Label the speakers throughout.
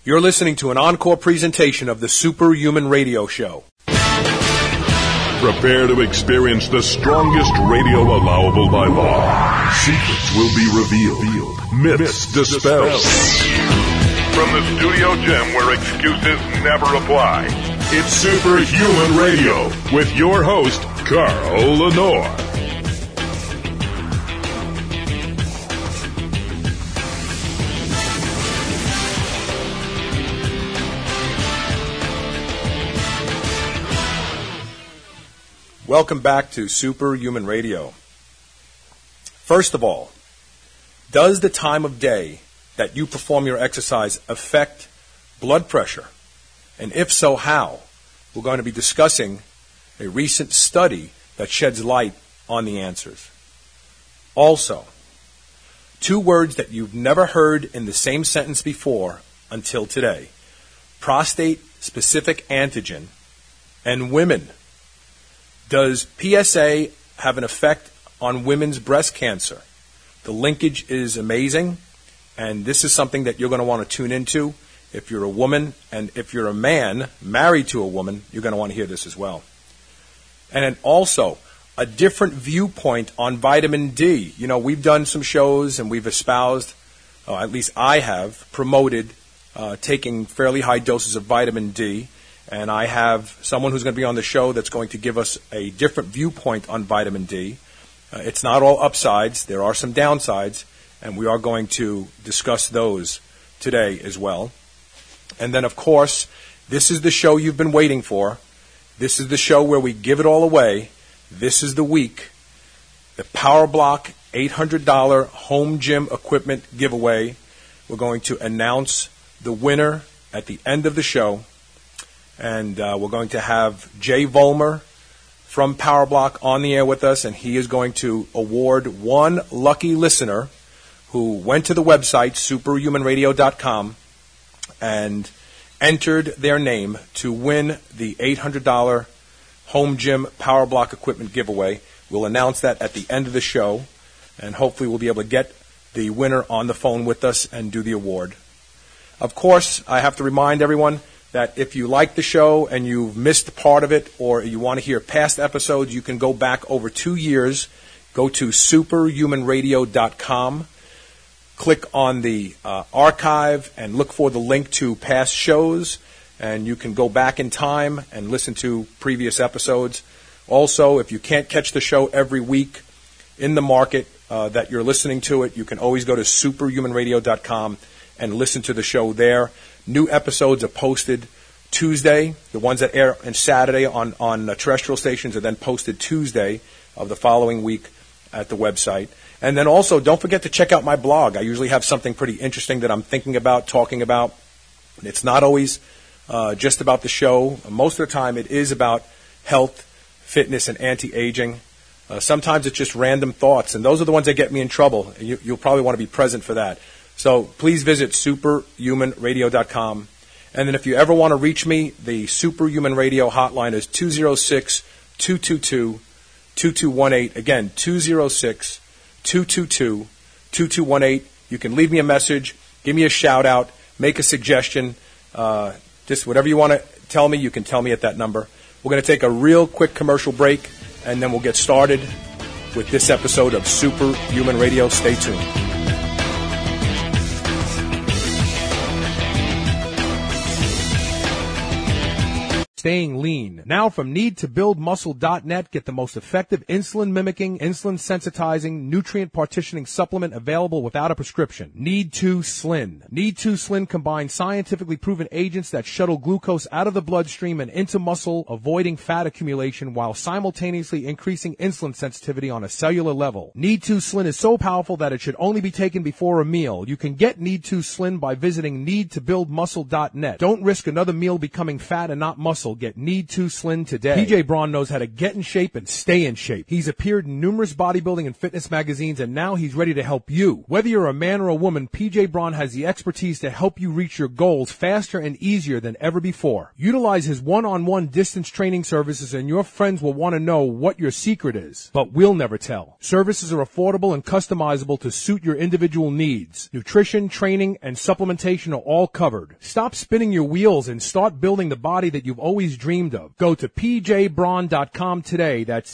Speaker 1: You're listening to an encore presentation of the Superhuman Radio Show.
Speaker 2: Prepare to experience the strongest radio allowable by law. Secrets will be revealed. Myths dispelled. From the studio gym where excuses never apply, it's Superhuman Radio with your host, Carl Lenore.
Speaker 1: Welcome back to Superhuman Radio. First of all, does the time of day that you perform your exercise affect blood pressure? And if so, how? We're going to be discussing a recent study that sheds light on the answers. Also, two words that you've never heard in the same sentence before until today: prostate-specific antigen and women. Does PSA have an effect on women's breast cancer? The linkage is amazing, and this is something that you're going to want to tune into. If you're a woman, and if you're a man married to a woman, you're going to want to hear this as well. And then also, a different viewpoint on vitamin D. You know, we've done some shows, and we've espoused, at least I have, promoted taking fairly high doses of vitamin D. And I have someone who's going to be on the show that's going to give us a different viewpoint on vitamin D. It's not all upsides. There are some downsides, and we are going to discuss those today as well. And then, of course, this is the show you've been waiting for. This is the show where we give it all away. This is the week. The Power Block $800 home gym equipment giveaway. We're going to announce the winner at the end of the show. And we're going to have Jay Volmer from Power Block on the air with us, and he is going to award one lucky listener who went to the website, superhumanradio.com, and entered their name to win the $800 home gym Power Block equipment giveaway. We'll announce that at the end of the show, and hopefully we'll be able to get the winner on the phone with us and do the award. Of course, I have to remind everyone that if you like the show and you've missed part of it, or you want to hear past episodes, you can go back over 2 years. Go to superhumanradio.com, click on the archive, and look for the link to past shows, and you can go back in time and listen to previous episodes. Also, if you can't catch the show every week in the market that you're listening to it, you can always go to superhumanradio.com and listen to the show there. New episodes are posted Tuesday. The ones that air on Saturday on terrestrial stations are then posted Tuesday of the following week at the website. And then also, don't forget to check out my blog. I usually have something pretty interesting that I'm thinking about, talking about. It's not always just about the show. Most of the time, it is about health, fitness, and anti-aging. Sometimes it's just random thoughts, and those are the ones that get me in trouble. You'll probably want to be present for that. So please visit superhumanradio.com. And then if you ever want to reach me, the Superhuman Radio hotline is 206-222-2218. Again, 206-222-2218. You can leave me a message, give me a shout-out, make a suggestion. Just whatever you want to tell me, you can tell me at that number. We're going to take a real quick commercial break, and then we'll get started with this episode of Superhuman Radio. Stay tuned. Staying lean. Now from NeedToBuildMuscle.net, get the most effective insulin-mimicking, insulin-sensitizing, nutrient-partitioning supplement available without a prescription. Need2Slin. Need2Slin combines scientifically proven agents that shuttle glucose out of the bloodstream and into muscle, avoiding fat accumulation while simultaneously increasing insulin sensitivity on a cellular level. Need2Slin is so powerful that it should only be taken before a meal. You can get Need2Slin by visiting NeedToBuildMuscle.net. Don't risk another meal becoming fat and not muscle. muscle get Need to Slim today. PJ Braun knows how to get in shape and stay in shape. He's appeared in numerous bodybuilding and fitness magazines, and now he's ready to help you. Whether you're a man or a woman, PJ Braun has the expertise to help you reach your goals faster and easier than ever before. Utilize his one-on-one distance training services, and your friends will want to know what your secret is. But we'll never tell. Services are affordable and customizable to suit your individual needs. Nutrition, training, and supplementation are all covered. Stop spinning your wheels and start building the body that you've always dreamed of. Go to pjbraun.com today. That's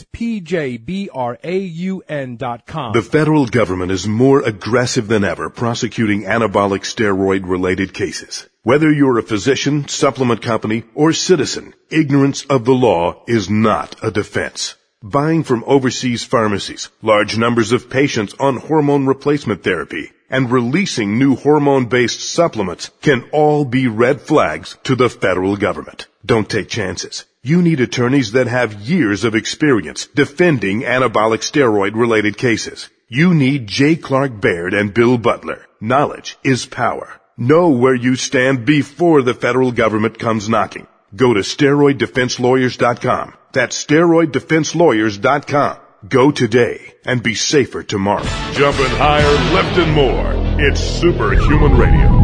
Speaker 1: pjbraun.com.
Speaker 2: The federal government is more aggressive than ever prosecuting anabolic steroid-related cases. Whether you're a physician, supplement company, or citizen, ignorance of the law is not a defense. Buying from overseas pharmacies, large numbers of patients on hormone replacement therapy, and releasing new hormone-based supplements can all be red flags to the federal government. Don't take chances. You need attorneys that have years of experience defending anabolic steroid-related cases. You need J. Clark Baird and Bill Butler. Knowledge is power. Know where you stand before the federal government comes knocking. Go to steroiddefenselawyers.com. That's steroiddefenselawyers.com. Go today and be safer tomorrow. Jumping higher, lifting more. It's Superhuman Radio.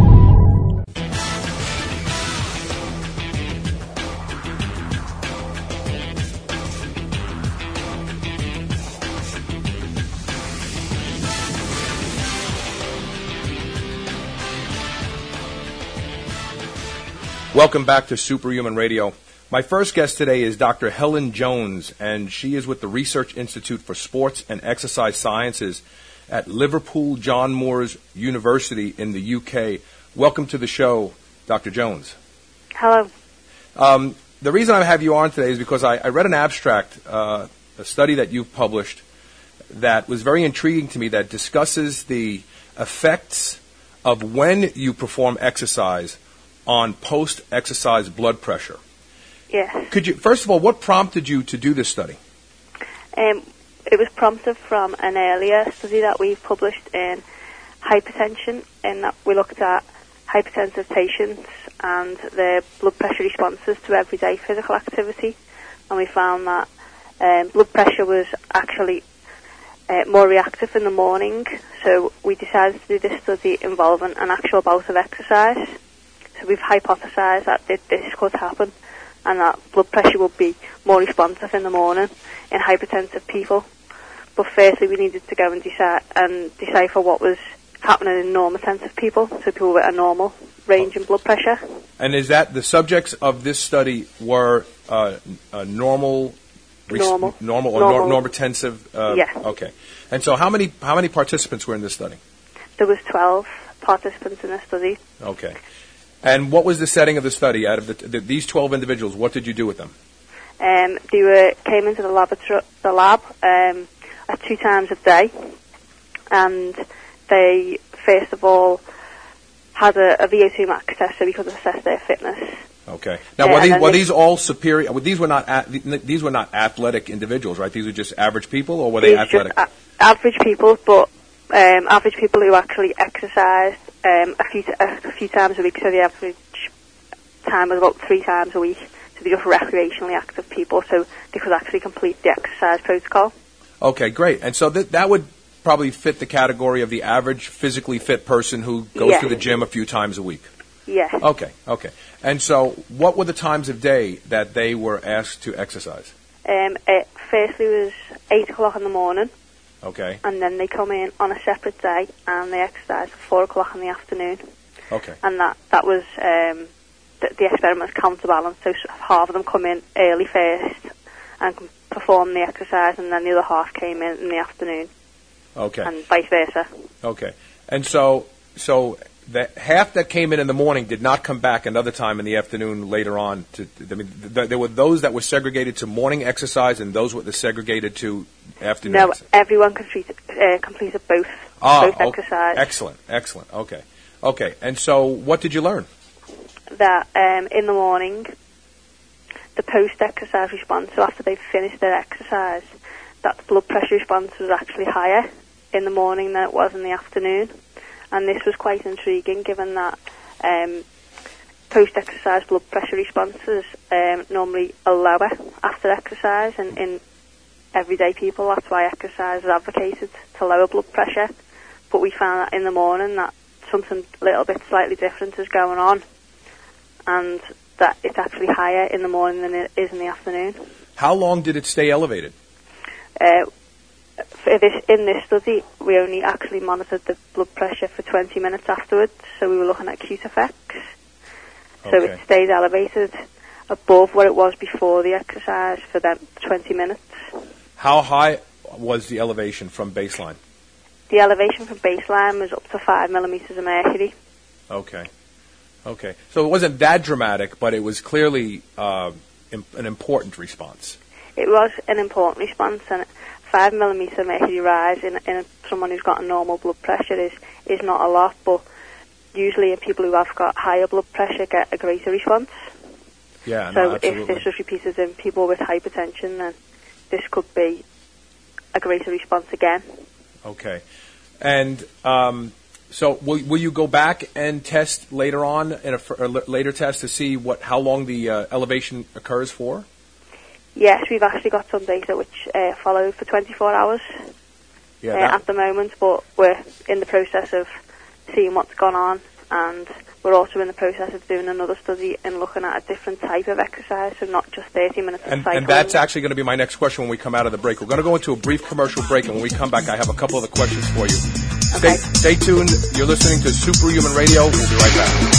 Speaker 1: Welcome back to Superhuman Radio. My first guest today is Dr. Helen Jones, and she is with the Research Institute for Sports and Exercise Sciences at Liverpool John Moores University in the UK. Welcome to the show, Dr. Jones.
Speaker 3: Hello.
Speaker 1: The reason I have you on today is because I read an abstract, a study that you've published that was very intriguing to me that discusses the effects of when you perform exercise on post-exercise blood pressure.
Speaker 3: Yes.
Speaker 1: Could you, first of all, what prompted you to do this study?
Speaker 3: It was prompted from an earlier study that we published in hypertension, in that we looked at hypertensive patients and their blood pressure responses to everyday physical activity, and we found that blood pressure was actually more reactive in the morning, so we decided to do this study involving an actual bout of exercise. So we've hypothesized that this could happen, and that blood pressure will be more responsive in the morning in hypertensive people. But firstly, we needed to go and decipher what was happening in normotensive people, so people with a normal range in blood pressure. And is that the subjects of this study were normal or normotensive? Yes.
Speaker 1: Okay. And so how many participants were in this study?
Speaker 3: There was 12 participants in the study.
Speaker 1: Okay. And what was the setting of the study? Out of these 12 individuals, what did you do with them?
Speaker 3: They came into the lab at 2 times a day, and they first of all had a VO2 max test so we could assess their fitness.
Speaker 1: Okay. Now, were these all superior? These were not athletic individuals, right? These were just average people, or were they athletic?
Speaker 3: Average people, but average people who actually exercised a few times a week. So the average time was about 3 times a week. So they're just recreationally active people, so they could actually complete the exercise protocol. Okay, great. And so that would probably fit the category of the average physically fit person who goes to the gym a few times a week. Yes. Okay. And so what were the times of day that they were asked to exercise? Firstly, it was 8 o'clock in the morning. Okay. And then they come in on a separate day and they exercise at 4 o'clock in the afternoon. Okay. And that was the experiment was counterbalanced, so half of them come in early first and perform the exercise, and then the other half came in the afternoon. Okay. And vice versa. Okay. And so the half that came in the morning did not come back another time in the afternoon later on. There were those that were segregated to morning exercise and those were segregated to afternoon exercise. No, everyone completed both exercise. Excellent. Okay. And so what did you learn? That in the morning, the post-exercise response, so after they've finished their exercise, that the blood pressure response was actually higher in the morning than it was in the afternoon. And this was quite intriguing, given that post-exercise blood pressure responses normally are lower after exercise, and in everyday people, that's why exercise is advocated, to lower blood pressure. But we found that in the morning that something a little bit slightly different is going on, and that it's actually higher in the morning than it is in the afternoon.
Speaker 1: How long did it stay elevated?
Speaker 3: In this study, we only actually monitored the blood pressure for 20 minutes afterwards, so we were looking at acute effects. So it stayed elevated above what it was before the exercise for them 20 minutes. How
Speaker 1: high was the elevation from baseline?
Speaker 3: The elevation from baseline was up to 5 millimeters of mercury.
Speaker 1: Okay. So it wasn't that dramatic, but it was clearly an important response.
Speaker 3: It was an important response, and 5 millimeter mercury rise in someone who's got a normal blood pressure is not a lot, but usually people who have got higher blood pressure get a greater response.
Speaker 1: Yeah,
Speaker 3: so
Speaker 1: absolutely.
Speaker 3: If this was repeated in people with hypertension, then this could be a greater response again.
Speaker 1: Okay. And so will you go back and test later on in a later test to see how long the elevation occurs for?
Speaker 3: Yes, we've actually got some data which follow for 24 hours at the moment, but we're in the process of seeing what's gone on, and we're also in the process of doing another study and looking at a different type of exercise, so not just 30 minutes of cycling.
Speaker 1: And that's actually going to be my next question when we come out of the break. We're going to go into a brief commercial break, and when we come back, I have a couple of the questions for you.
Speaker 3: Okay.
Speaker 1: Stay tuned. You're listening to Superhuman Radio. We'll be right back.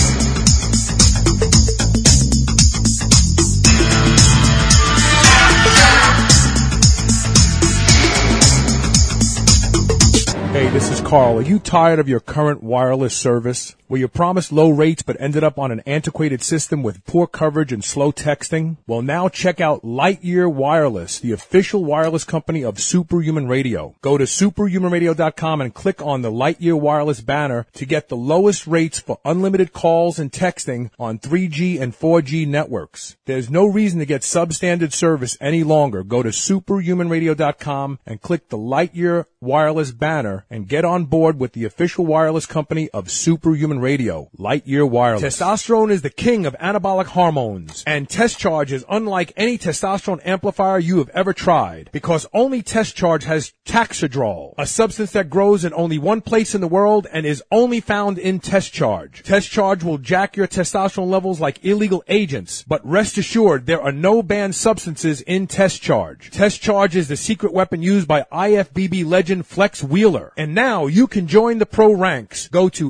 Speaker 1: Hey, this is Carl. Are you tired of your current wireless service? Were you promised low rates but ended up on an antiquated system with poor coverage and slow texting? Well, now check out Lightyear Wireless, the official wireless company of Superhuman Radio. Go to superhumanradio.com and click on the Lightyear Wireless banner to get the lowest rates for unlimited calls and texting on 3G and 4G networks. There's no reason to get substandard service any longer. Go to superhumanradio.com and click the Lightyear Wireless banner and get on board with the official wireless company of Superhuman Radio, Lightyear Wireless. Testosterone is the king of anabolic hormones, and Test Charge is unlike any testosterone amplifier you have ever tried, because only Test Charge has Taxidrol, a substance that grows in only one place in the world and is only found in Test Charge. Test Charge will jack your testosterone levels like illegal agents, but rest assured there are no banned substances in Test Charge. Test Charge is the secret weapon used by IFBB legend Flex Wheeler, and now you can join the pro ranks. Go to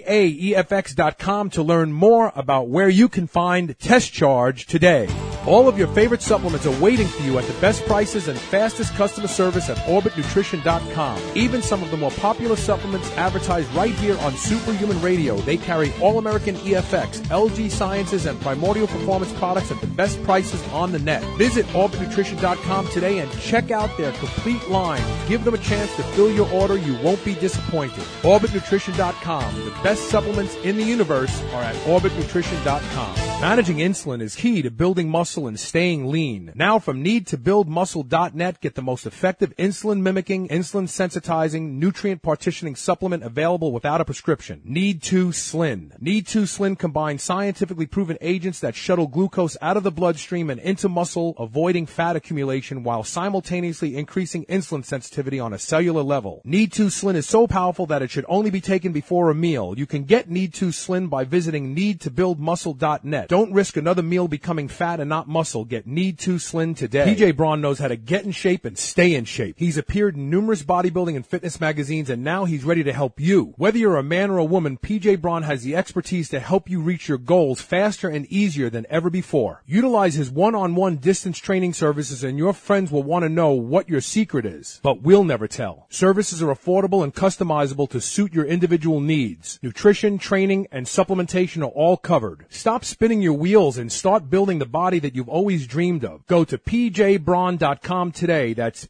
Speaker 1: AAEFX.com to learn more about where you can find Test Charge today. All of your favorite supplements are waiting for you at the best prices and fastest customer service at OrbitNutrition.com. Even some of the more popular supplements advertised right here on Superhuman Radio. They carry All-American EFX, LG Sciences, and Primordial Performance products at the best prices on the net. Visit OrbitNutrition.com today and check out their complete line. Give them a chance to fill your order. You won't be disappointed. OrbitNutrition.com. The best supplements in the universe are at OrbitNutrition.com. Managing insulin is key to building muscle and staying lean. Now from NeedToBuildMuscle.net, get the most effective insulin-mimicking, insulin-sensitizing, nutrient-partitioning supplement available without a prescription. Need2Slin. Need2Slin combines scientifically proven agents that shuttle glucose out of the bloodstream and into muscle, avoiding fat accumulation while simultaneously increasing insulin sensitivity on a cellular level. Need2Slin is so powerful that it should only be taken before a meal. You can get Need2Slin by visiting NeedToBuildMuscle.net. Don't risk another meal becoming fat and not muscle. Get Need2Slin today. PJ Braun knows how to get in shape and stay in shape. He's appeared in numerous bodybuilding and fitness magazines, and now he's ready to help you. Whether you're a man or a woman, PJ Braun has the expertise to help you reach your goals faster and easier than ever before. Utilize his one-on-one distance training services, and your friends will want to know what your secret is. But we'll never tell. Services are affordable and customizable to suit your individual needs. Nutrition, training, and supplementation are all covered. Stop spinning your wheels and start building the body that you've always dreamed of. Go to pjbraun.com today. That's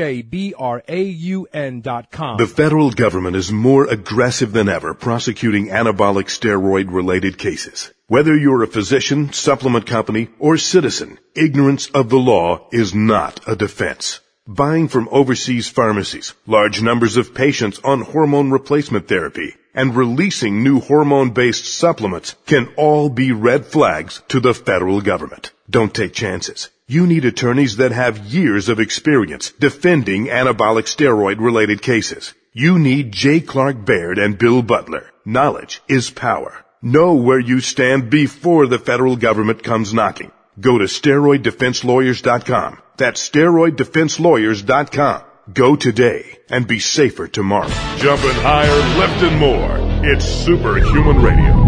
Speaker 1: pjbraun.com.
Speaker 2: The federal government is more aggressive than ever prosecuting anabolic steroid-related cases. Whether you're a physician, supplement company, or citizen, ignorance of the law is not a defense. Buying from overseas pharmacies, large numbers of patients on hormone replacement therapy, and releasing new hormone-based supplements can all be red flags to the federal government. Don't take chances. You need attorneys that have years of experience defending anabolic steroid-related cases. You need J. Clark Baird and Bill Butler. Knowledge is power. Know where you stand before the federal government comes knocking. Go to SteroidDefenseLawyers.com. That's SteroidDefenseLawyers.com. Go today and be safer tomorrow. Jumping higher, lifting more. It's Superhuman Radio.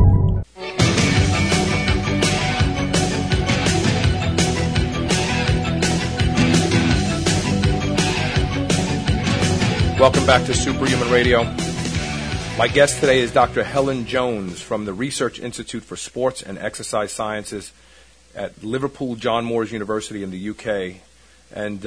Speaker 1: Welcome back to Superhuman Radio. My guest today is Dr. Helen Jones from the Research Institute for Sports and Exercise Sciences at Liverpool John Moores University in the UK. And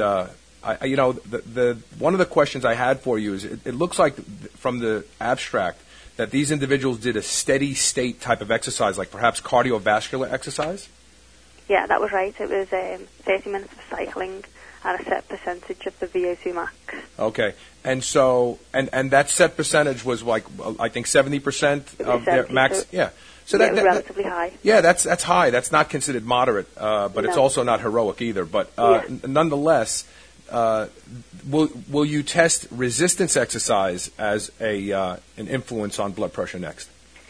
Speaker 1: one of the questions I had for you is, it looks like from the abstract that these individuals did a steady state type of exercise, like perhaps cardiovascular exercise?
Speaker 3: Yeah, that was right. It was 30 minutes of cycling at a set percentage of the VO2 max.
Speaker 1: Okay. And so, and that set percentage was like, I think 70% of their max? Yeah. So
Speaker 3: that was relatively high.
Speaker 1: Yeah, that's high. That's not considered moderate, but it's also not heroic either. But nonetheless, will you test resistance exercise as an influence on blood pressure next?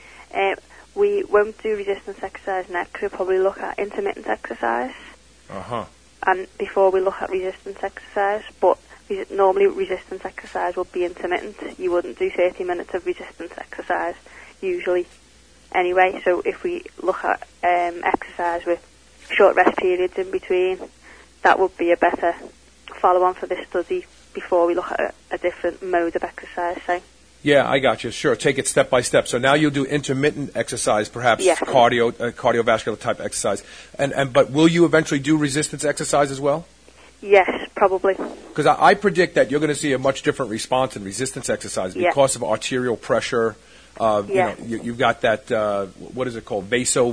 Speaker 3: We won't do resistance exercise next. We'll probably look at intermittent exercise. And before we look at resistance exercise, but normally resistance exercise will be intermittent. You wouldn't do 30 minutes of resistance exercise usually anyway. So if we look at exercise with short rest periods in between, that would be a better follow-on for this study before we look at a different mode of exercise, say.
Speaker 1: Yeah, I got you. Sure, take it step by step. So now you'll do intermittent exercise, perhaps cardiovascular type exercise, but will you eventually do resistance exercise as well?
Speaker 3: Yes, probably.
Speaker 1: Because I predict that you're going to see a much different response in resistance exercise because of arterial pressure. You've got that, what is it called,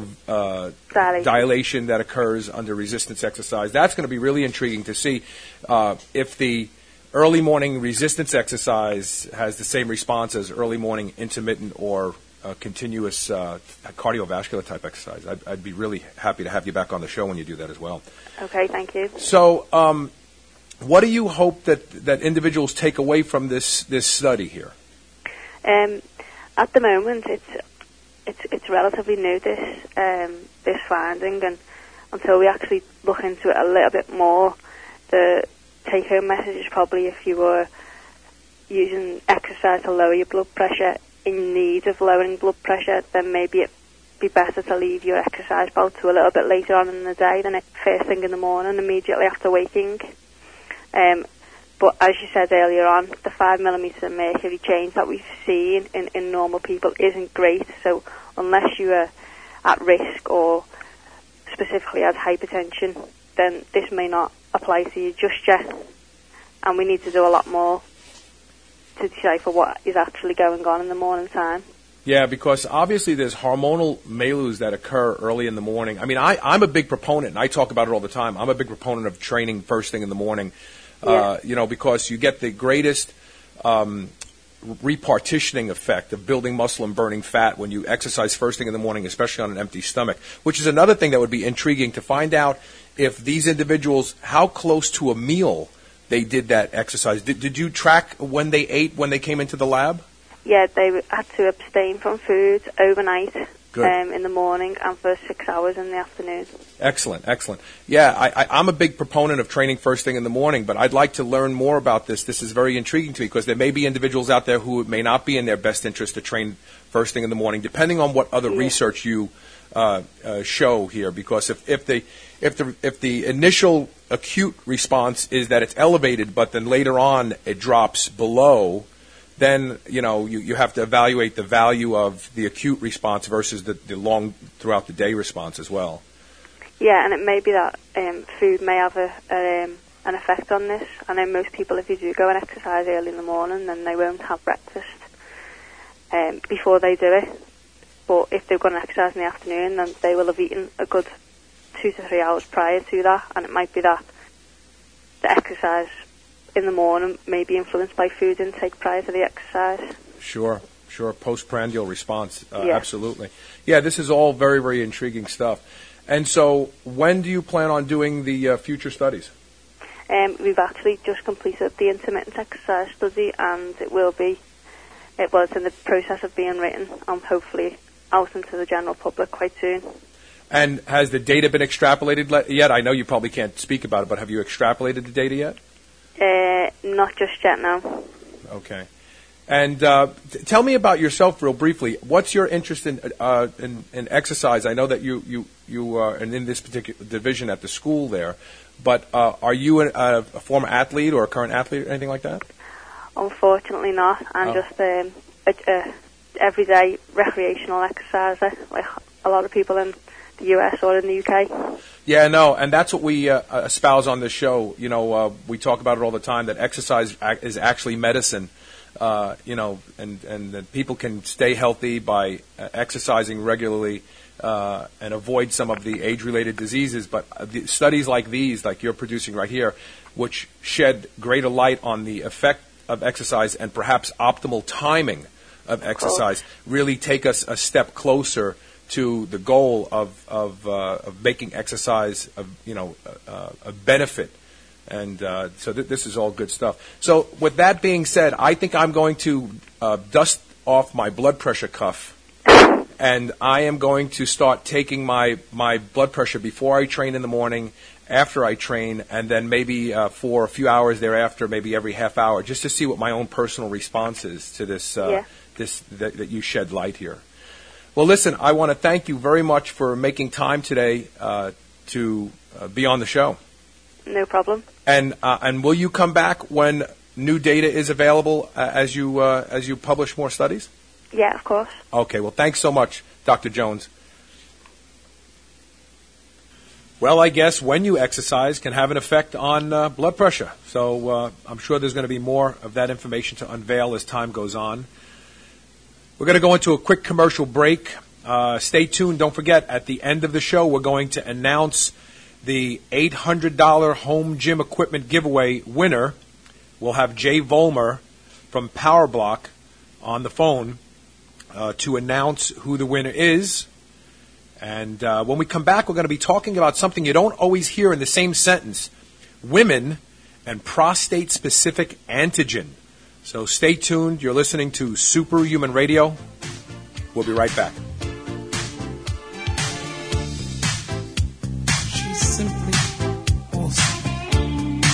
Speaker 1: vasodilation that occurs under resistance exercise. That's going to be really intriguing to see if the early morning resistance exercise has the same response as early morning intermittent or continuous cardiovascular type exercise. I'd be really happy to have you back on the show when you do that as well. Okay,
Speaker 3: thank you.
Speaker 1: So what do you hope that individuals take away from this study here?
Speaker 3: At the moment, it's relatively new, this finding, and until we actually look into it a little bit more, the take-home message is probably if you were using exercise to lower your blood pressure, in need of lowering blood pressure, then maybe it'd be better to leave your exercise bout to a little bit later on in the day than first thing in the morning, immediately after waking. But as you said earlier on, the 5 millimetres of mercury change that we've seen in normal people isn't great, so unless you are at risk or specifically has hypertension, then this may not apply to you just yet. And we need to do a lot more to decipher what is actually going on in the morning time.
Speaker 1: Yeah, because obviously there's hormonal malus that occur early in the morning. I mean, I'm a big proponent, and I talk about it all the time. I'm a big proponent of training first thing in the morning, because you get the greatest repartitioning effect of building muscle and burning fat when you exercise first thing in the morning, especially on an empty stomach, which is another thing that would be intriguing to find out if these individuals, how close to a meal they did that exercise. Did you track when they ate when they came into the lab?
Speaker 3: Yeah, they had to abstain from food overnight in the morning and for 6 hours in the afternoon.
Speaker 1: Excellent, excellent. Yeah, I'm a big proponent of training first thing in the morning, but I'd like to learn more about this. This is very intriguing to me because there may be individuals out there who it may not be in their best interest to train first thing in the morning, depending on what other research you show here. Because if the initial acute response is that it's elevated, but then later on it drops below, then you have to evaluate the value of the acute response versus the long throughout the day response as well.
Speaker 3: Yeah, and it may be that food may have an effect on this. I know most people, if they do go and exercise early in the morning, then they won't have breakfast before they do it. But if they've got an exercise in the afternoon, then they will have eaten a good 2 to 3 hours prior to that, and it might be that the exercise in the morning may be influenced by food intake prior to the exercise.
Speaker 1: Sure. Sure, postprandial response.
Speaker 3: Yeah.
Speaker 1: Absolutely. Yeah, this is all very, very intriguing stuff. And so when do you plan on doing the future studies?
Speaker 3: We've actually just completed the intermittent exercise study, and it was in the process of being written, hopefully out into the general public quite soon.
Speaker 1: And has the data been extrapolated yet? I know you probably can't speak about it, but have you extrapolated the data yet?
Speaker 3: Not just yet, no.
Speaker 1: Okay. And tell me about yourself real briefly. What's your interest in exercise? I know that you are in this particular division at the school there, but are you a former athlete or a current athlete or anything like that?
Speaker 3: Unfortunately not. I'm just a everyday recreational exerciser, like a lot of people in the US or in the UK.
Speaker 1: Yeah, no, and that's what we espouse on this show. You know, we talk about it all the time, that exercise is actually medicine. You know, and that people can stay healthy by exercising regularly and avoid some of the age-related diseases. But studies like these, like you're producing right here, which shed greater light on the effect of exercise and perhaps optimal timing of exercise, really take us a step closer to the goal of making exercise a benefit. And so this is all good stuff. So with that being said, I think I'm going to dust off my blood pressure cuff, and I am going to start taking my blood pressure before I train in the morning, after I train, and then maybe for a few hours thereafter, maybe every half hour, just to see what my own personal response is to this, that you shed light here. Well, listen, I want to thank you very much for making time today to be on the show.
Speaker 3: No problem.
Speaker 1: And will you come back when new data is available as you publish more studies?
Speaker 3: Yeah, of course.
Speaker 1: Okay. Well, thanks so much, Dr. Jones. Well, I guess when you exercise can have an effect on blood pressure. So I'm sure there's going to be more of that information to unveil as time goes on. We're going to go into a quick commercial break. Stay tuned. Don't forget, at the end of the show, we're going to announce the $800 home gym equipment giveaway winner. We'll have Jay Volmer from PowerBlock on the phone to announce who the winner is. And when we come back, we're going to be talking about something you don't always hear in the same sentence: women and prostate-specific antigen. So stay tuned. You're listening to Superhuman Radio. We'll be right back.
Speaker 4: She's simply awesome.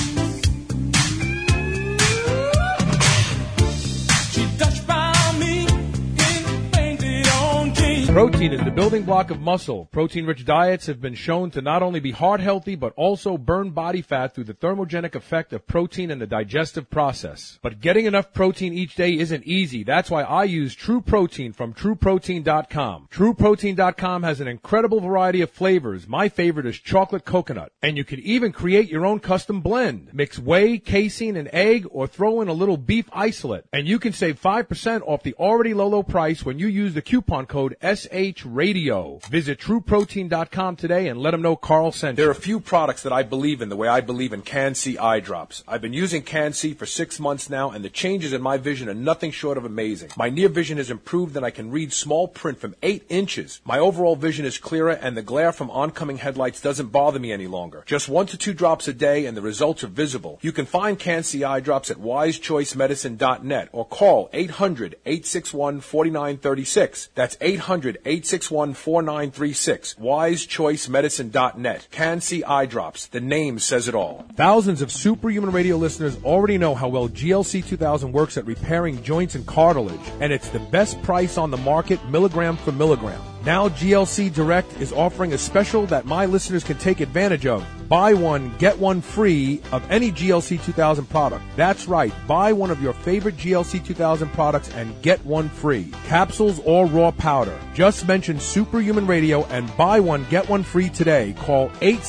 Speaker 4: She touched by me in painted on jeans.
Speaker 5: Protein is the building block of muscle. Protein-rich diets have been shown to not only be heart healthy, but also burn body fat through the thermogenic effect of protein in the digestive process. But getting enough protein each day isn't easy. That's why I use True Protein from TrueProtein.com. TrueProtein.com has an incredible variety of flavors. My favorite is chocolate coconut. And you can even create your own custom blend. Mix whey, casein, and egg, or throw in a little beef isolate. And you can save 5% off the already low price when you use the coupon code SHRadio. Visit TrueProtein.com today and let them know Carl sent you.
Speaker 1: There are a few products that I believe in the way I believe in Can-C eye drops. I've been using Can-C for 6 months now, and the changes in my vision are nothing short of amazing. My near vision has improved, and I can read small print from 8 inches. My overall vision is clearer, and the glare from oncoming headlights doesn't bother me any longer. Just 1 to 2 drops a day, and the results are visible. You can find Can-C eye drops at wisechoicemedicine.net or call 800-861-4936. That's 800-861-4936. wisechoicemedicine.net. Can-C eye drops. The name says it all.
Speaker 5: Thousands of Superhuman Radio listeners already know how well GLC 2000 works at repairing joints and cartilage, and it's the best price on the market, milligram for milligram. Now GLC Direct is offering a special that my listeners can take advantage of. Buy one, get one free of any GLC 2000 product. That's right. Buy one of your favorite GLC 2000 products and get one free. Capsules or raw powder. Just mention Superhuman Radio and buy one, get one free today. Call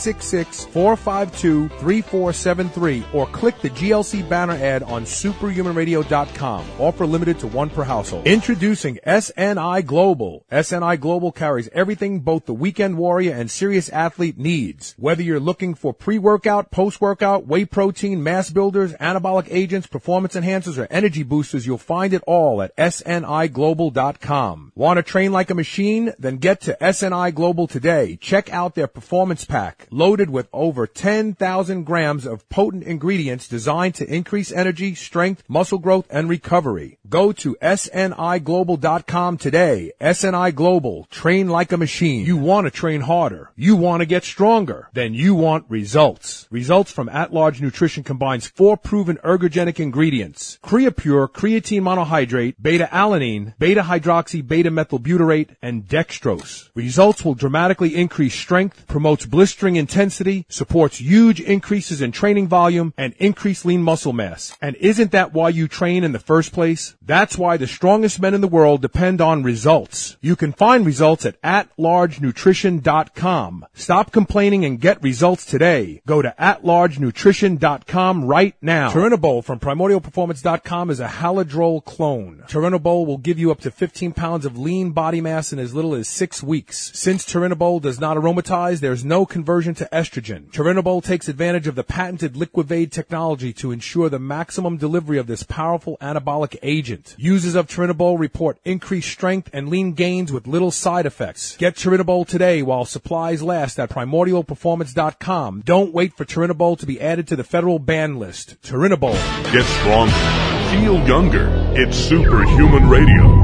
Speaker 5: 866-452-3473 or click the GLC banner ad on superhumanradio.com. Offer limited to 1 per household. Introducing SNI Global. SNI Global carries everything both the weekend warrior and serious athlete needs. Whether you're looking looking for pre-workout, post-workout, whey protein, mass builders, anabolic agents, performance enhancers, or energy boosters, you'll find it all at SNIglobal.com. Want to train like a machine? Then get to SNI Global today. Check out their performance pack, loaded with over 10,000 grams of potent ingredients designed to increase energy, strength, muscle growth, and recovery. Go to SNIglobal.com today. SNI Global. Train like a machine. You want to train harder. You want to get stronger. Then you want results. Results from At-Large Nutrition combines 4 proven ergogenic ingredients: Creapure, creatine monohydrate, beta-alanine, beta-hydroxy, beta-methylbutyrate, and dextrose. Results will dramatically increase strength, promotes blistering intensity, supports huge increases in training volume, and increased lean muscle mass. And isn't that why you train in the first place? That's why the strongest men in the world depend on results. You can find results at atlargenutrition.com. Stop complaining and get results today. Go to atlargenutrition.com right now. Turinabol from primordialperformance.com is a Haladrol clone. Turinabol will give you up to 15 pounds of lean body mass in as little as 6 weeks. Since Turinabol does not aromatize, there's no conversion to estrogen. Turinabol takes advantage of the patented Liquivade technology to ensure the maximum delivery of this powerful anabolic agent. Users of Turinabol report increased strength and lean gains with little side effects. Get Turinabol today while supplies last at primordialperformance.com. Don't wait for Turinabol to be added to the federal ban list. Turinabol.
Speaker 2: Get stronger. Feel younger. It's Superhuman Radio.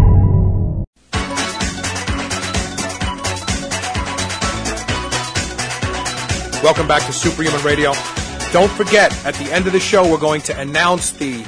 Speaker 1: Welcome back to Superhuman Radio. Don't forget, at the end of the show, we're going to announce the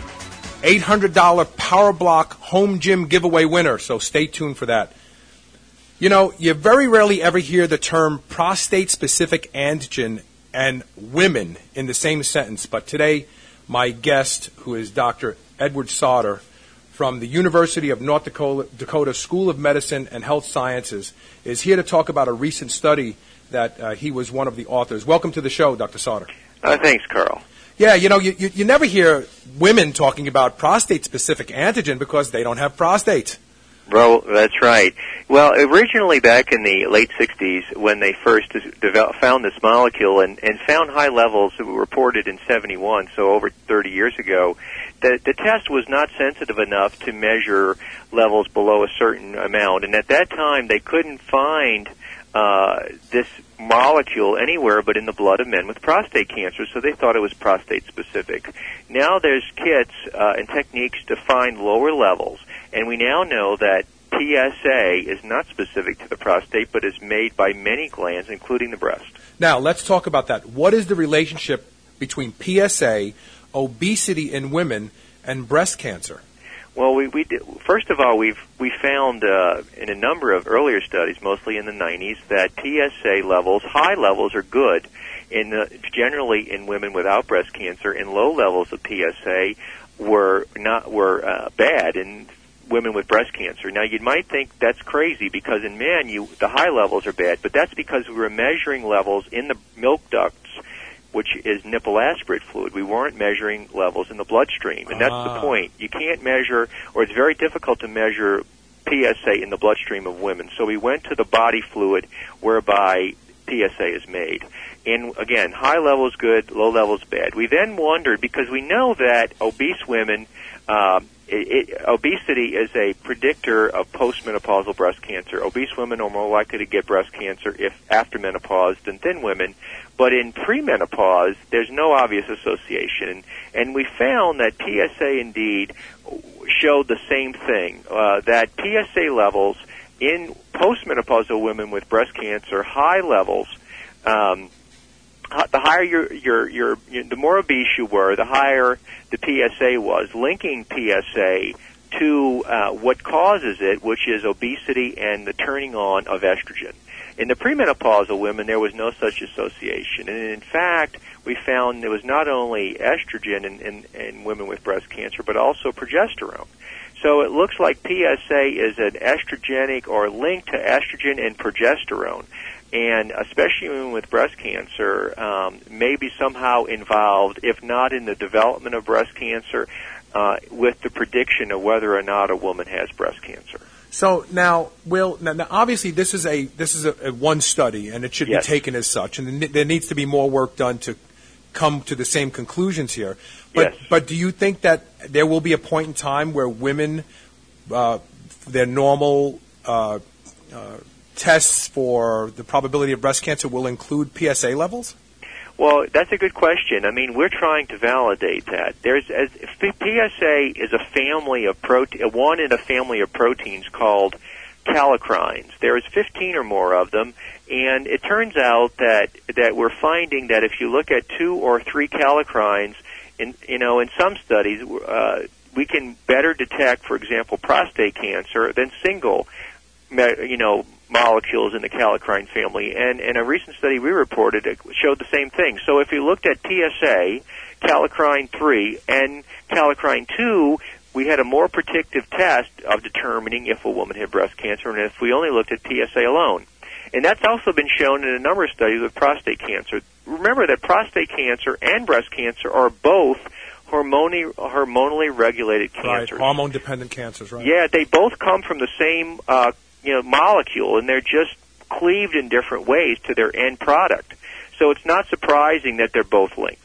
Speaker 1: $800 Power Block Home Gym giveaway winner, so stay tuned for that. You know, you very rarely ever hear the term prostate-specific antigen and women in the same sentence, but today my guest, who is Dr. Edward Sauter from the University of North Dakota School of Medicine and Health Sciences, is here to talk about a recent study that he was one of the authors. Welcome to the show, Dr. Sauter.
Speaker 6: Thanks, Carl.
Speaker 1: Yeah, you know, you never hear women talking about prostate-specific antigen because they don't have prostate.
Speaker 6: Well, that's right. Well, originally back in the late 60s, when they first found this molecule and found high levels that were reported in 71, so over 30 years ago, the test was not sensitive enough to measure levels below a certain amount. And at that time, they couldn't find this molecule anywhere but in the blood of men with prostate cancer, so they thought it was prostate-specific. Now there's kits and techniques to find lower levels, and we now know that PSA is not specific to the prostate, but is made by many glands, including the breast.
Speaker 1: Now, let's talk about that. What is the relationship between PSA, obesity in women, and breast cancer?
Speaker 6: Well, we did, first of all, we found in a number of earlier studies, mostly in the 90s, that PSA levels, high levels, are good generally in women without breast cancer, and low levels of PSA were bad in women with breast cancer. Now, you might think that's crazy because in men, the high levels are bad, but that's because we were measuring levels in the milk ducts, which is nipple aspirate fluid. We weren't measuring levels in the bloodstream, and that's the point. You can't measure, or it's very difficult to measure PSA in the bloodstream of women. So we went to the body fluid whereby PSA is made. And again, high levels good, low levels bad. We then wondered, because we know that obese women, obesity is a predictor of postmenopausal breast cancer. Obese women are more likely to get breast cancer if after menopause than thin women. But in premenopause, there's no obvious association. And we found that PSA indeed showed the same thing, that PSA levels in postmenopausal women with breast cancer, high levels, the higher the more obese you were, the higher the PSA was, linking PSA to what causes it, which is obesity and the turning on of estrogen. In the premenopausal women, there was no such association. And in fact, we found there was not only estrogen in women with breast cancer, but also progesterone. So it looks like PSA is an estrogenic or linked to estrogen and progesterone. And especially women with breast cancer may be somehow involved, if not in the development of breast cancer, with the prediction of whether or not a woman has breast cancer.
Speaker 1: So now, Will, now obviously this is a one study, and it should
Speaker 6: Yes.
Speaker 1: be taken as such, and there needs to be more work done to come to the same conclusions here. But
Speaker 6: Yes.
Speaker 1: but do you think that there will be a point in time where women, their normal tests for the probability of breast cancer will include PSA levels?
Speaker 6: Well, that's a good question. I mean, we're trying to validate that. PSA is a family of one in a family of proteins called kallikreins. There's 15 or more of them, and it turns out that we're finding that if you look at 2 or 3 kallikreins, in some studies, we can better detect, for example, prostate cancer than single, molecules in the kallikrein family. And in a recent study we reported, it showed the same thing. So if you looked at PSA, kallikrein 3, and kallikrein 2, we had a more predictive test of determining if a woman had breast cancer and if we only looked at PSA alone. And that's also been shown in a number of studies with prostate cancer. Remember that prostate cancer and breast cancer are both hormonally regulated cancers.
Speaker 1: Right, hormone-dependent cancers, right?
Speaker 6: Yeah, they both come from the same molecule, and they're just cleaved in different ways to their end product. So it's not surprising that they're both linked.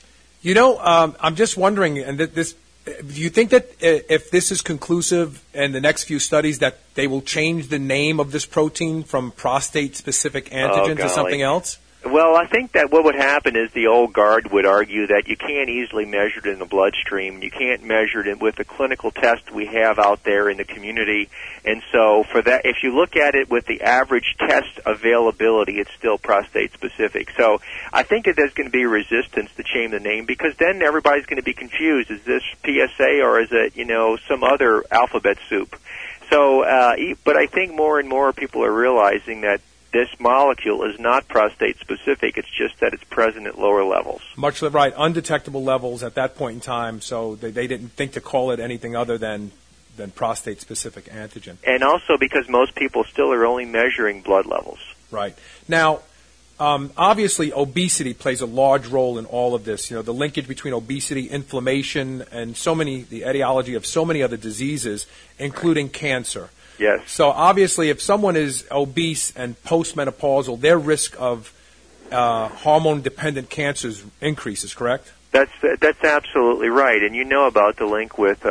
Speaker 1: I'm just wondering, and do you think that if this is conclusive in the next few studies that they will change the name of this protein from prostate-specific antigen to something else?
Speaker 6: Well, I think that what would happen is the old guard would argue that you can't easily measure it in the bloodstream. You can't measure it with the clinical test we have out there in the community. And so for that, if you look at it with the average test availability, it's still prostate specific. So I think that there's going to be resistance to change the name because then everybody's going to be confused. Is this PSA or is it, some other alphabet soup? So, but I think more and more people are realizing that this molecule is not prostate-specific. It's just that it's present at lower levels.
Speaker 1: Much right, undetectable levels at that point in time, so they didn't think to call it anything other than prostate-specific antigen.
Speaker 6: And also because most people still are only measuring blood levels.
Speaker 1: Right. Now, obviously, obesity plays a large role in all of this. The linkage between obesity, inflammation, and the etiology of so many other diseases, including cancer.
Speaker 6: Yes.
Speaker 1: So obviously, if someone is obese and postmenopausal, their risk of hormone-dependent cancers increases. Correct?
Speaker 6: That's absolutely right, and you know about the link with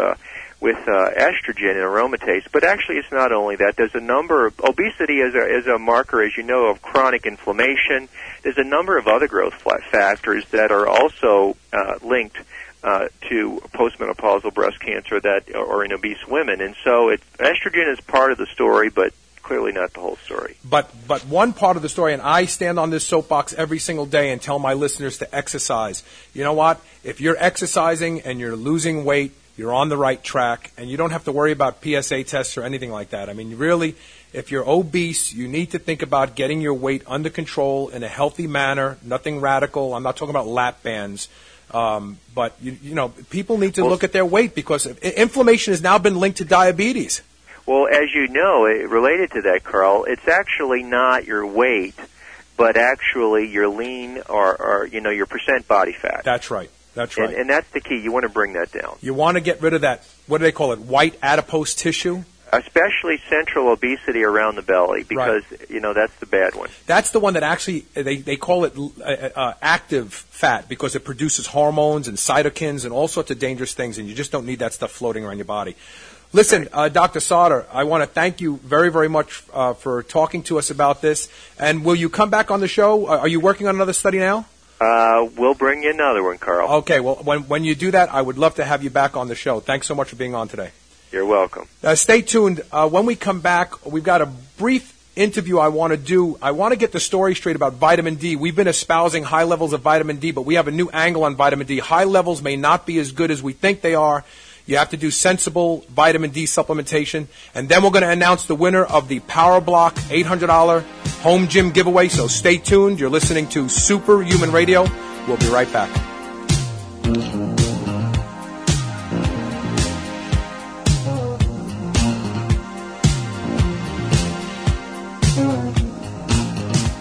Speaker 6: estrogen and aromatase. But actually, it's not only that. There's a number of obesity is a marker, as you know, of chronic inflammation. There's a number of other growth factors that are also linked to postmenopausal breast cancer or in obese women. And so estrogen is part of the story, but clearly not the whole story.
Speaker 1: But one part of the story, and I stand on this soapbox every single day and tell my listeners to exercise. You know what? If you're exercising and you're losing weight, you're on the right track, and you don't have to worry about PSA tests or anything like that. I mean, really, if you're obese, you need to think about getting your weight under control in a healthy manner, nothing radical. I'm not talking about lap bands. But, people need to look at their weight because inflammation has now been linked to diabetes.
Speaker 6: Well, as you know, related to that, Carl, it's actually not your weight, but actually your lean or your percent body fat.
Speaker 1: That's right. That's right.
Speaker 6: And that's the key. You want to bring that down.
Speaker 1: You want to get rid of that, what do they call it, white adipose tissue?
Speaker 6: Especially central obesity around the belly, because, that's the bad one.
Speaker 1: That's the one that actually, they call it active fat because it produces hormones and cytokines and all sorts of dangerous things, and you just don't need that stuff floating around your body. Listen, Dr. Sauter, I want to thank you very, very much for talking to us about this. And will you come back on the show? Are you working on another study now?
Speaker 6: We'll bring you another one, Carl.
Speaker 1: Okay, well, when you do that, I would love to have you back on the show. Thanks so much for being on today.
Speaker 6: You're welcome.
Speaker 1: Stay tuned. When we come back, we've got a brief interview I want to do. I want to get the story straight about vitamin D. We've been espousing high levels of vitamin D, but we have a new angle on vitamin D. High levels may not be as good as we think they are. You have to do sensible vitamin D supplementation. And then we're going to announce the winner of the Power Block $800 home gym giveaway. So stay tuned. You're listening to Superhuman Radio. We'll be right back.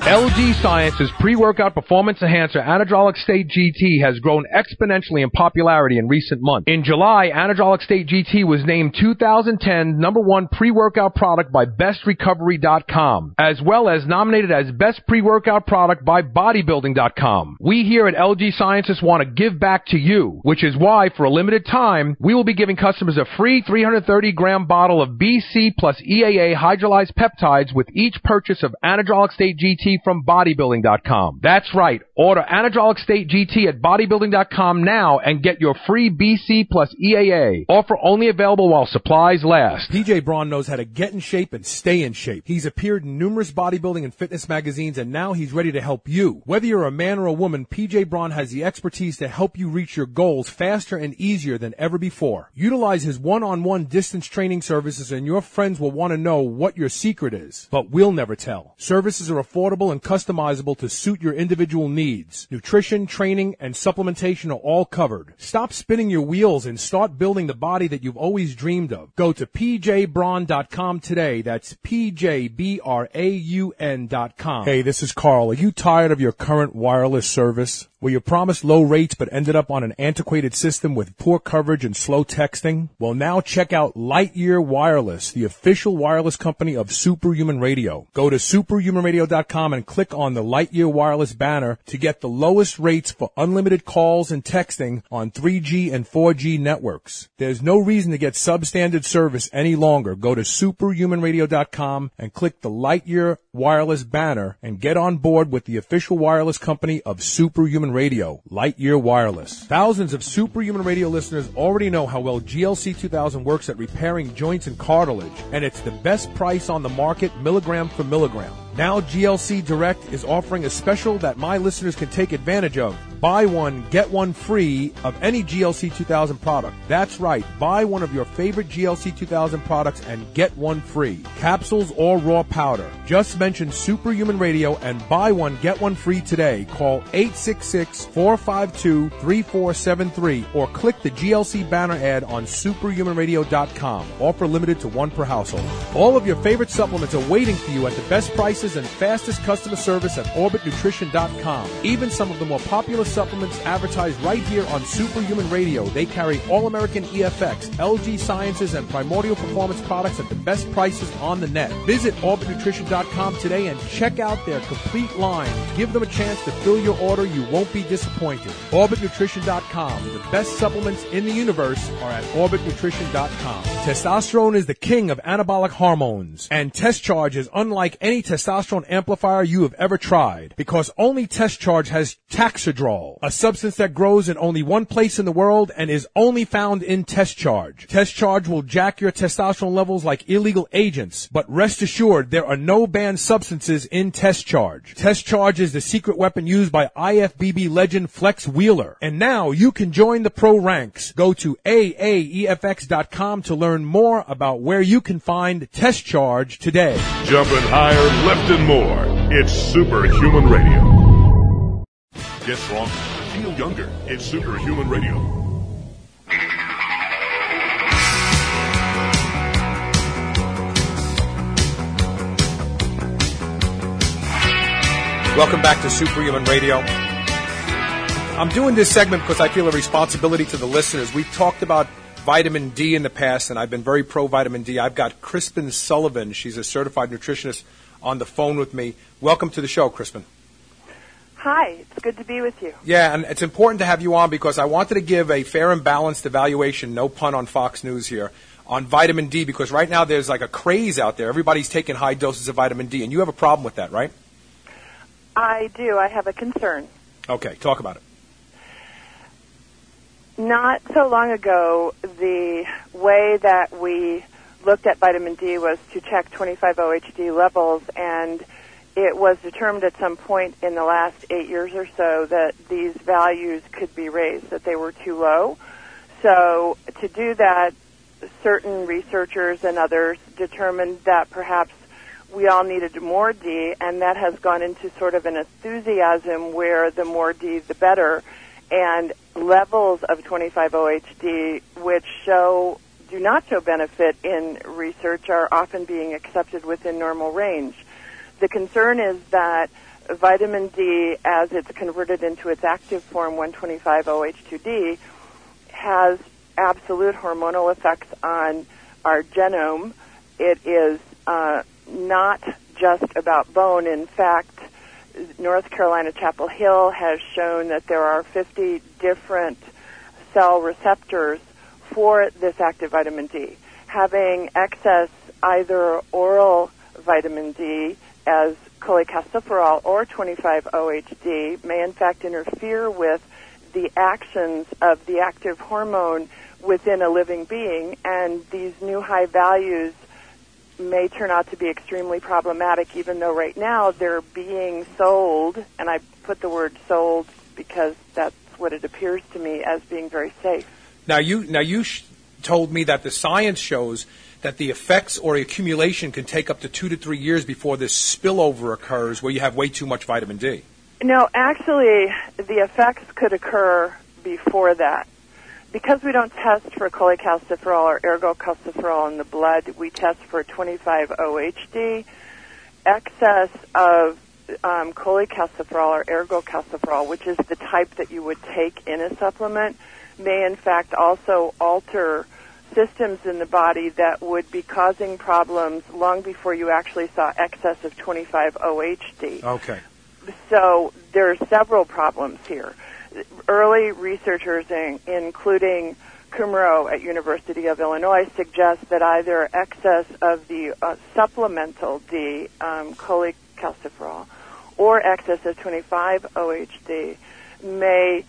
Speaker 5: LG Science's pre-workout performance enhancer Anadrolic State GT has grown exponentially in popularity in recent months. In July, Anadrolic State GT was named 2010 #1 pre-workout product by BestRecovery.com, as well as nominated as Best Pre-Workout Product by Bodybuilding.com. We here at LG Sciences want to give back to you, which is why, for a limited time, we will be giving customers a free 330-gram bottle of BC plus EAA hydrolyzed peptides with each purchase of Anadrolic State GT from Bodybuilding.com. That's right. Order Anadrolic State GT at Bodybuilding.com now and get your free BC plus EAA. Offer only available while supplies last.
Speaker 1: PJ Braun knows how to get in shape and stay in shape. He's appeared in numerous bodybuilding and fitness magazines, and now he's ready to help you. Whether you're a man or a woman, PJ Braun has the expertise to help you reach your goals faster and easier than ever before. Utilize his one-on-one distance training services, and your friends will want to know what your secret is. But we'll never tell. Services are affordable and customizable to suit your individual needs. Nutrition, training, and supplementation are all covered. Stop spinning your wheels and start building the body that you've always dreamed of. Go to pjbraun.com today. That's pjbraun.com. Hey, this is Carl. Are you tired of your current wireless service? Were you promised low rates but ended up on an antiquated system with poor coverage and slow texting? Well, now check out Lightyear Wireless, the official wireless company of Superhuman Radio. Go to superhumanradio.com and click on the Lightyear Wireless banner to get the lowest rates for unlimited calls and texting on 3G and 4G networks. There's no reason to get substandard service any longer. Go to superhumanradio.com and click the Lightyear Wireless banner and get on board with the official wireless company of Superhuman Radio, Lightyear Wireless. Thousands of Superhuman Radio listeners already know how well GLC 2000 works at repairing joints and cartilage, and it's the best price on the market, milligram for milligram. Now GLC Direct is offering a special that my listeners can take advantage of. Buy one, get one free of any GLC 2000 product. That's right. Buy one of your favorite GLC 2000 products and get one free. Capsules or raw powder. Just mention Superhuman Radio and buy one, get one free today. Call 866-452-3473 or click the GLC banner ad on superhumanradio.com. Offer limited to one per household. All of your favorite supplements are waiting for you at the best prices and fastest customer service at OrbitNutrition.com. Even some of the more popular supplements advertised right here on Superhuman Radio. They carry All-American EFX, LG Sciences, and Primordial Performance products at the best prices on the net. Visit OrbitNutrition.com today and check out their complete line. Give them a chance to fill your order. You won't be disappointed. OrbitNutrition.com. The best supplements in the universe are at OrbitNutrition.com. Testosterone is the king of anabolic hormones, and Test Charge is unlike any testosterone amplifier you have ever tried, because only Test Charge has Taxadrol, a substance that grows in only one place in the world and is only found in Test Charge. Test Charge will jack your testosterone levels like illegal agents, but rest assured there are no banned substances in Test Charge. Test Charge is the secret weapon used by IFBB legend Flex Wheeler. And now you can join the pro ranks. Go to AAEFX.com to learn more about where you can find Test Charge today.
Speaker 2: Jumping higher, lifting more. It's Superhuman Radio. Get stronger, feel younger. It's Superhuman Radio.
Speaker 1: Welcome back to Superhuman Radio. I'm doing this segment because I feel a responsibility to the listeners. We've talked about vitamin D in the past, and I've been very pro-vitamin D. I've got Crispin Sullivan. She's a certified nutritionist on the phone with me. Welcome to the show, Crispin.
Speaker 3: Hi, it's good to be with you.
Speaker 1: Yeah, and it's important to have you on because I wanted to give a fair and balanced evaluation, no pun on Fox News here, on vitamin D, because right now there's like a craze out there. Everybody's taking high doses of vitamin D, and you have a problem with that, right?
Speaker 3: I do. I have a concern.
Speaker 1: Okay, talk about it.
Speaker 3: Not so long ago, the way that we looked at vitamin D was to check 25-OHD levels, and it was determined at some point in the last 8 years or so that these values could be raised, that they were too low. So to do that, certain researchers and others determined that perhaps we all needed more D, and that has gone into sort of an enthusiasm where the more D, the better. And levels of 25-OHD, which do not show benefit in research, are often being accepted within normal range. The concern is that
Speaker 7: vitamin D, as it's converted into its active form, 125-OH2D, has absolute hormonal effects on our genome. It is not just about bone. In fact, North Carolina Chapel Hill has shown that there are 50 different cell receptors for this active vitamin D. Having excess either oral vitamin D as cholecalciferol or 25-OHD may in fact interfere with the actions of the active hormone within a living being, and these new high values may turn out to be extremely problematic, even though right now they're being sold, and I put the word sold because that's what it appears to me as being very safe.
Speaker 1: Now you told me that the science shows that the effects or accumulation can take up to 2 to 3 years before this spillover occurs where you have way too much vitamin D.
Speaker 7: No, actually, the effects could occur before that. Because we don't test for cholecalciferol or ergocalciferol in the blood, we test for 25-OHD. Excess of cholecalciferol or ergocalciferol, which is the type that you would take in a supplement, may in fact also alter systems in the body that would be causing problems long before you actually saw excess of 25-OHD.
Speaker 1: Okay.
Speaker 7: So there are several problems here. Early researchers, including Kumro at University of Illinois, suggest that either excess of the supplemental D, cholecalciferol, or excess of 25-OHD may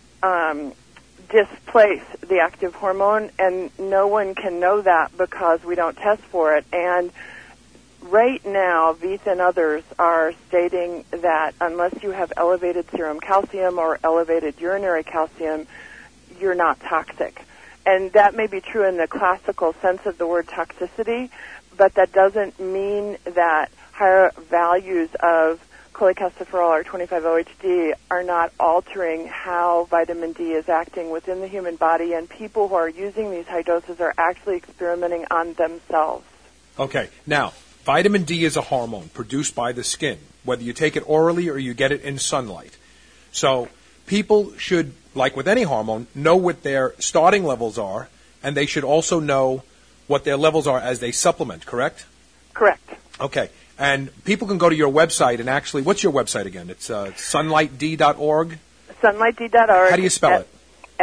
Speaker 7: displace the active hormone, and no one can know that because we don't test for it. And right now, Veith and others are stating that unless you have elevated serum calcium or elevated urinary calcium, you're not toxic. And that may be true in the classical sense of the word toxicity, but that doesn't mean that higher values of cholecalciferol or 25-OHD are not altering how vitamin D is acting within the human body, and people who are using these high doses are actually experimenting on themselves.
Speaker 1: Okay. Now, vitamin D is a hormone produced by the skin, whether you take it orally or you get it in sunlight. So people should, like with any hormone, know what their starting levels are, and they should also know what their levels are as they supplement, correct?
Speaker 7: Correct.
Speaker 1: Okay. And people can go to your website and actually, what's your website again? It's sunlightd.org?
Speaker 7: Sunlightd.org.
Speaker 1: How do you spell it?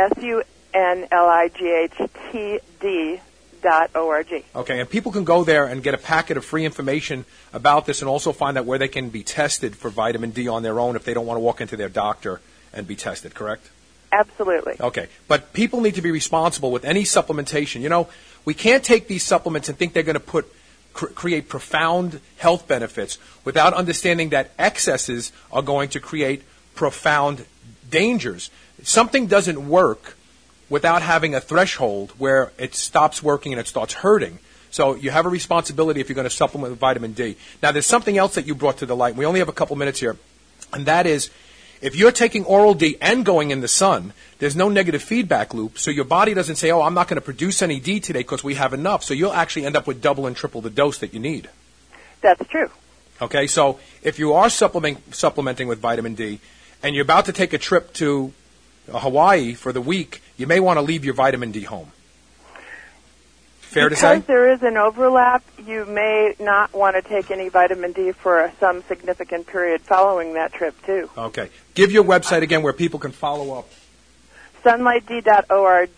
Speaker 7: sunlightd.org.
Speaker 1: Okay, and people can go there and get a packet of free information about this and also find out where they can be tested for vitamin D on their own if they don't want to walk into their doctor and be tested, correct?
Speaker 7: Absolutely.
Speaker 1: Okay, but people need to be responsible with any supplementation. You know, we can't take these supplements and think they're going to create profound health benefits without understanding that excesses are going to create profound dangers. Something doesn't work without having a threshold where it stops working and it starts hurting. So you have a responsibility if you're going to supplement with vitamin D. Now, there's something else that you brought to the light. We only have a couple minutes here, and that is if you're taking oral D and going in the sun, there's no negative feedback loop, so your body doesn't say, oh, I'm not going to produce any D today because we have enough. So you'll actually end up with double and triple the dose that you need.
Speaker 7: That's true.
Speaker 1: Okay, so if you are supplementing with vitamin D and you're about to take a trip to Hawaii for the week, you may want to leave your vitamin D home. Fair to say?
Speaker 7: Because there is an overlap, you may not want to take any vitamin D for some significant period following that trip, too.
Speaker 1: Okay. Give your website again where people can follow up.
Speaker 7: Sunlightd.org,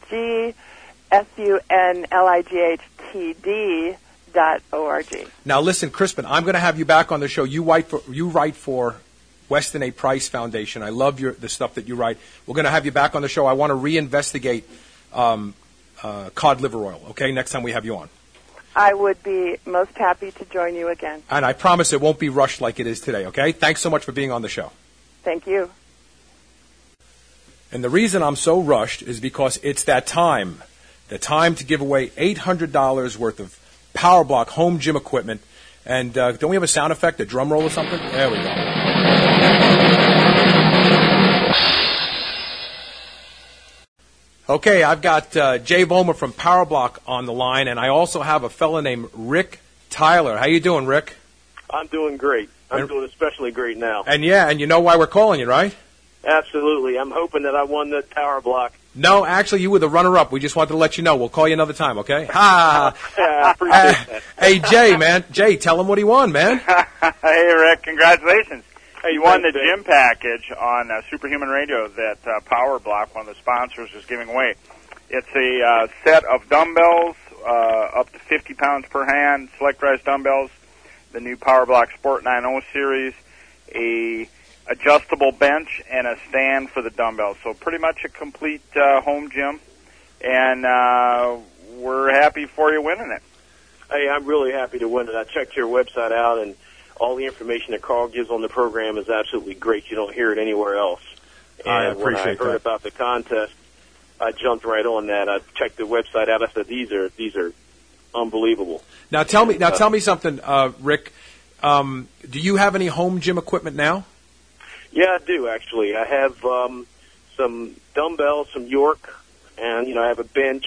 Speaker 7: sunlightd.org.
Speaker 1: Now, listen, Crispin, I'm going to have you back on the show. You write for Weston A. Price Foundation. I love the stuff that you write. We're going to have you back on the show. I want to reinvestigate cod liver oil, okay, next time we have you on.
Speaker 7: I would be most happy to join you again.
Speaker 1: And I promise it won't be rushed like it is today, okay? Thanks so much for being on the show.
Speaker 7: Thank you.
Speaker 1: And the reason I'm so rushed is because it's that time. The time to give away $800 worth of Power Block home gym equipment. And don't we have a sound effect, a drum roll or something? There we go. Okay, I've got Jay Vollmer from Power Block on the line, and I also have a fellow named Rick Tyler. How you doing, Rick?
Speaker 8: I'm doing great. I'm doing especially great now.
Speaker 1: And you know why we're calling you, right?
Speaker 8: Absolutely. I'm hoping that I won the Power Block.
Speaker 1: No, actually, you were the runner-up. We just wanted to let you know. We'll call you another time, okay? Ha!
Speaker 8: I appreciate that.
Speaker 1: Hey, Jay, man. Jay, tell him what he won, man.
Speaker 9: Hey, Rick, congratulations. Hey, you won the
Speaker 8: Thanks,
Speaker 9: gym package on Superhuman Radio that Power Block, one of the sponsors, is giving away. It's a set of dumbbells, up to 50 pounds per hand, select rise dumbbells, the new Power Block Sport 9.0 series, a adjustable bench, and a stand for the dumbbells. So pretty much a complete home gym, and we're happy for you winning it.
Speaker 8: Hey, I'm really happy to win it. I checked your website out, and all the information that Carl gives on the program is absolutely great. You don't hear it anywhere else. And
Speaker 1: I appreciate
Speaker 8: when I heard about the contest, I jumped right on that. I checked the website out. I said, these are unbelievable.
Speaker 1: Now tell me something, Rick. Do you have any home gym equipment now?
Speaker 8: Yeah, I do, actually. I have some dumbbells, some York, and, I have a bench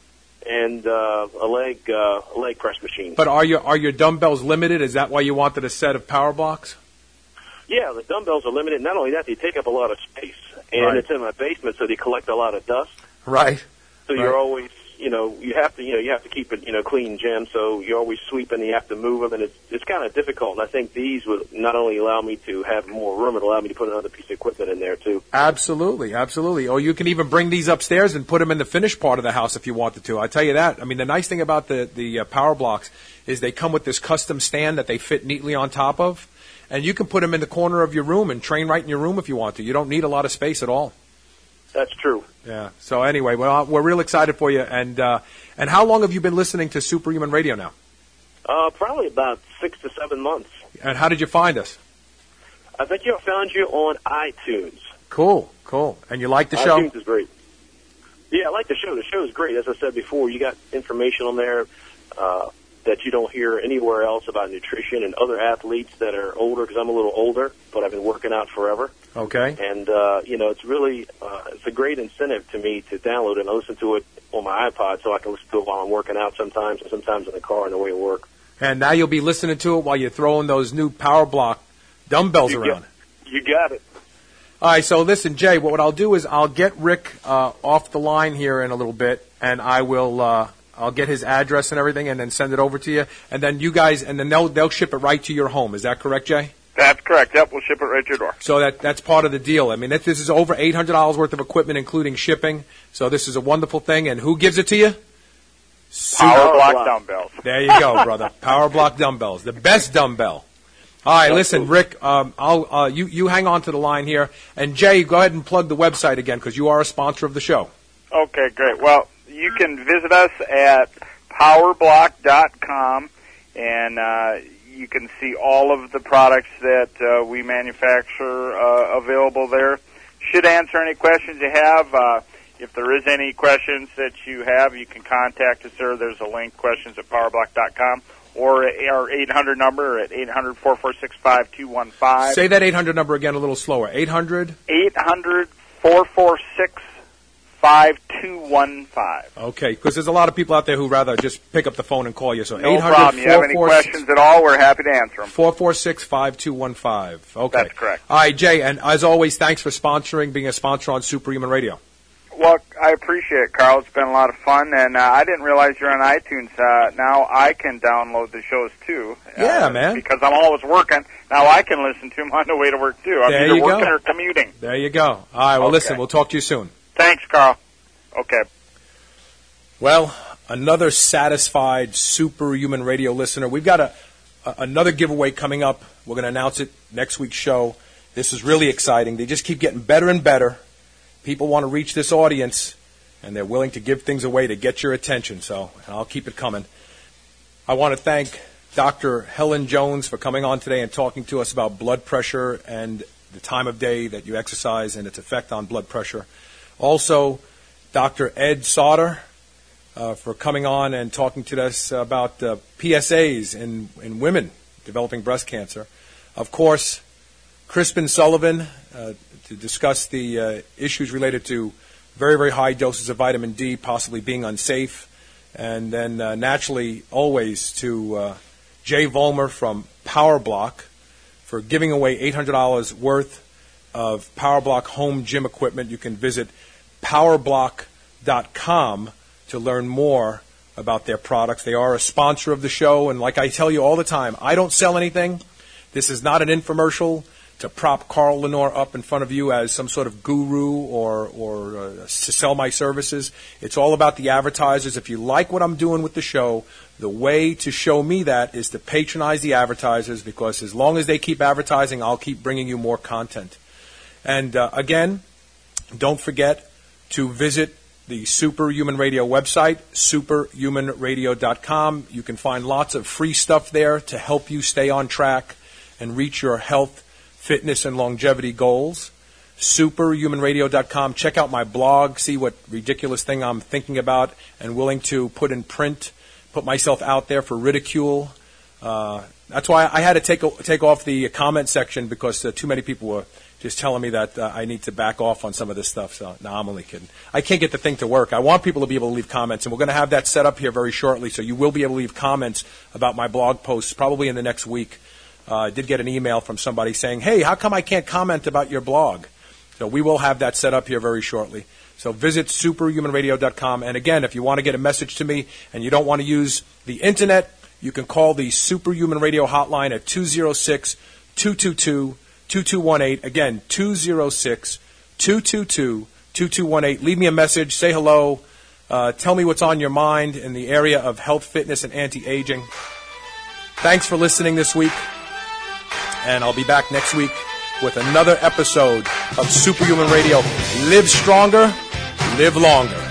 Speaker 8: and a leg press machine.
Speaker 1: But are your dumbbells limited? Is that why you wanted a set of Power Blocks?
Speaker 8: Yeah, the dumbbells are limited. Not only that, they take up a lot of space. And
Speaker 1: Right.
Speaker 8: it's in my basement, so they collect a lot of dust.
Speaker 1: Right.
Speaker 8: So you're always, you have to keep it, clean, gym. So you're always sweeping. You have to move them, and it's kind of difficult. And I think these would not only allow me to have more room, it allow me to put another piece of equipment in there too.
Speaker 1: Absolutely, absolutely. Or you can even bring these upstairs and put them in the finished part of the house if you wanted to. I tell you that. I mean, the nice thing about the Power Blocks is they come with this custom stand that they fit neatly on top of, and you can put them in the corner of your room and train right in your room if you want to. You don't need a lot of space at all.
Speaker 8: That's true.
Speaker 1: Yeah. So anyway, well, we're real excited for you. And how long have you been listening to Superhuman Radio now?
Speaker 8: Probably about 6 to 7 months.
Speaker 1: And how did you find us?
Speaker 8: I think I found you on iTunes.
Speaker 1: Cool. And you like the show?
Speaker 8: iTunes is great. Yeah, I like the show. The show is great. As I said before, you got information on there that you don't hear anywhere else about nutrition and other athletes that are older, because I'm a little older, but I've been working out forever.
Speaker 1: Okay.
Speaker 8: And, it's really, it's a great incentive to me to download it and listen to it on my iPod so I can listen to it while I'm working out sometimes, and sometimes in the car on the way to work.
Speaker 1: And now you'll be listening to it while you're throwing those new Power Block dumbbells around.
Speaker 8: You got it.
Speaker 1: All right, so listen, Jay, what I'll do is I'll get Rick off the line here in a little bit, and I'll get his address and everything, and then send it over to you, and then you guys, and then they'll ship it right to your home. Is that correct, Jay?
Speaker 9: That's correct. Yep, we'll ship it right to your door.
Speaker 1: So that's part of the deal. I mean, this is over $800 worth of equipment, including shipping. So this is a wonderful thing. And who gives it to you?
Speaker 9: Power Block dumbbells.
Speaker 1: There you go, brother. Power Block dumbbells, the best dumbbell. All right, listen, Rick. You hang on to the line here, and Jay, go ahead and plug the website again because you are a sponsor of the show.
Speaker 9: Okay, great. Well, you can visit us at powerblock.com, and you can see all of the products that we manufacture available there. Should answer any questions you have. If there is any questions that you have, you can contact us there. There's a link, questions at powerblock.com, or our 800 number at 800-446-5215.
Speaker 1: Say that 800 number again a little slower. 800?
Speaker 9: 800-446-5215.
Speaker 1: Okay, because there's a lot of people out there who rather just pick up the phone and call you. So
Speaker 9: No
Speaker 1: 800
Speaker 9: problem. You have any questions at all, we're happy to answer them.
Speaker 1: 446-5215. Okay.
Speaker 9: That's correct.
Speaker 1: All right, Jay, and as always, thanks for sponsoring, being a sponsor on Superhuman Radio.
Speaker 9: Well, I appreciate it, Carl. It's been a lot of fun, and I didn't realize you're on iTunes. Now I can download the shows, too.
Speaker 1: Yeah, man.
Speaker 9: Because I'm always working. Now I can listen to them on the way to work, too. I'm
Speaker 1: There
Speaker 9: either
Speaker 1: you
Speaker 9: working
Speaker 1: go.
Speaker 9: or commuting.
Speaker 1: There you go. All right, well,
Speaker 9: Okay.
Speaker 1: listen, we'll talk to you soon.
Speaker 9: Thanks, Carl. Okay.
Speaker 1: Well, another satisfied Superhuman Radio listener. We've got another giveaway coming up. We're going to announce it next week's show. This is really exciting. They just keep getting better and better. People want to reach this audience, and they're willing to give things away to get your attention, so I'll keep it coming. I want to thank Dr. Helen Jones for coming on today and talking to us about blood pressure and the time of day that you exercise and its effect on blood pressure. Also, Dr. Ed Sauter for coming on and talking to us about PSAs in women developing breast cancer. Of course, Crispin Sullivan to discuss the issues related to very, very high doses of vitamin D possibly being unsafe. And then naturally always to Jay Vollmer from Power Block for giving away $800 worth of PowerBlock home gym equipment. You can visit powerblock.com to learn more about their products. They are a sponsor of the show, and like I tell you all the time, I don't sell anything. This is not an infomercial to prop Carl Lenore up in front of you as some sort of guru or to sell my services. It's all about the advertisers. If you like what I'm doing with the show, the way to show me that is to patronize the advertisers, because as long as they keep advertising, I'll keep bringing you more content. And again, don't forget to visit the Superhuman Radio website, superhumanradio.com. You can find lots of free stuff there to help you stay on track and reach your health, fitness, and longevity goals. Superhumanradio.com. Check out my blog. See what ridiculous thing I'm thinking about and willing to put in print, put myself out there for ridicule. That's why I had to take off the comment section, because too many people were just telling me that I need to back off on some of this stuff. So, no, I'm only kidding. I can't get the thing to work. I want people to be able to leave comments, and we're going to have that set up here very shortly, so you will be able to leave comments about my blog posts probably in the next week. I did get an email from somebody saying, hey, how come I can't comment about your blog? So we will have that set up here very shortly. So visit superhumanradio.com. And again, if you want to get a message to me and you don't want to use the Internet, you can call the Superhuman Radio hotline at 206-222-2218. Again, 206-222-2218. Leave me a message. Say hello. Tell me what's on your mind in the area of health, fitness, and anti-aging. Thanks for listening this week. And I'll be back next week with another episode of Superhuman Radio. Live stronger, live longer.